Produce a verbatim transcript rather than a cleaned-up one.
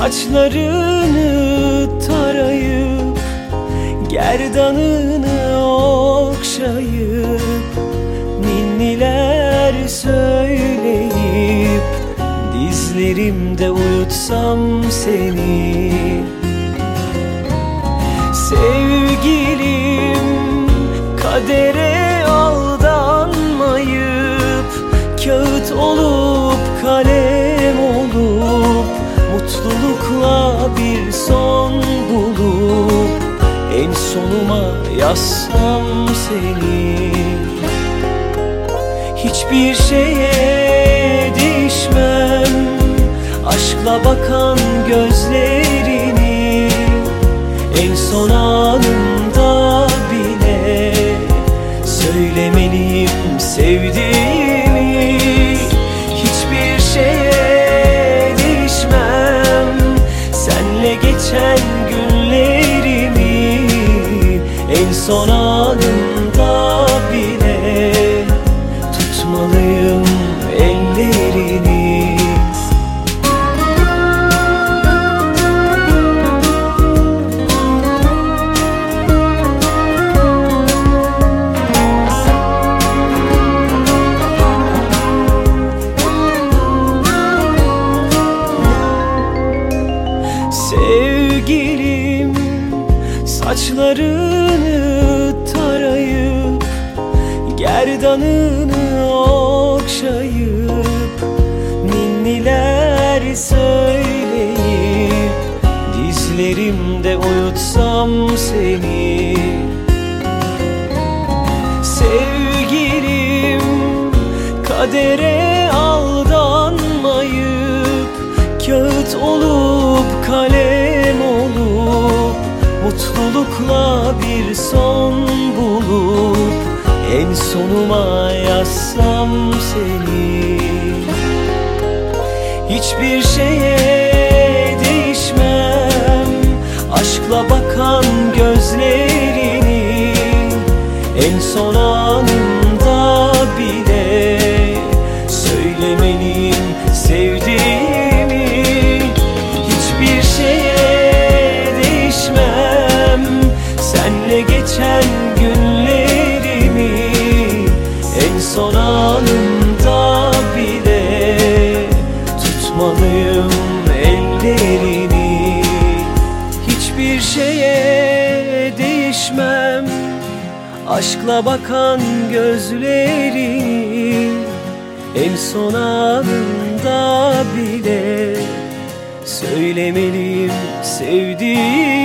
Saçlarını tarayıp gerdanını okşayıp ninniler söyleyip dizlerimde uyutsam seni. Sevgilim, kadere aldanmayıp kağıt olup kalem olup mutlulukla bir son bulup en sonuma yazsam seni. Hiçbir şeye değişmem aşkla bakan gözlerini, en son anımda bile söylemeliyim sevdiğimi. Hiçbir şeye değişmem senle geçen günlerimi, en son anımda bile tutmalıyım ellerini. Sevgilim, saçlarını tarayıp gerdanını okşayıp ninniler söyleyip dizlerimde uyutsam seni. Sevgilim, kadere aldanmayıp kağıt olup kalem olup mutlulukla bir son bulup en sonuma yazsam seni. Hiçbir şeye değişmem aşkla bakan gözlerini, en son anımda bile söylemeliyim sevdiğimi. Hiçbir şeye değişmem senle geçen günlerimi, en son anımda bile tutmalıyım ellerini. Hiçbir şeye değişmem aşkla bakan gözlerini, en son anımda bile söylemeliyim sevdiğim.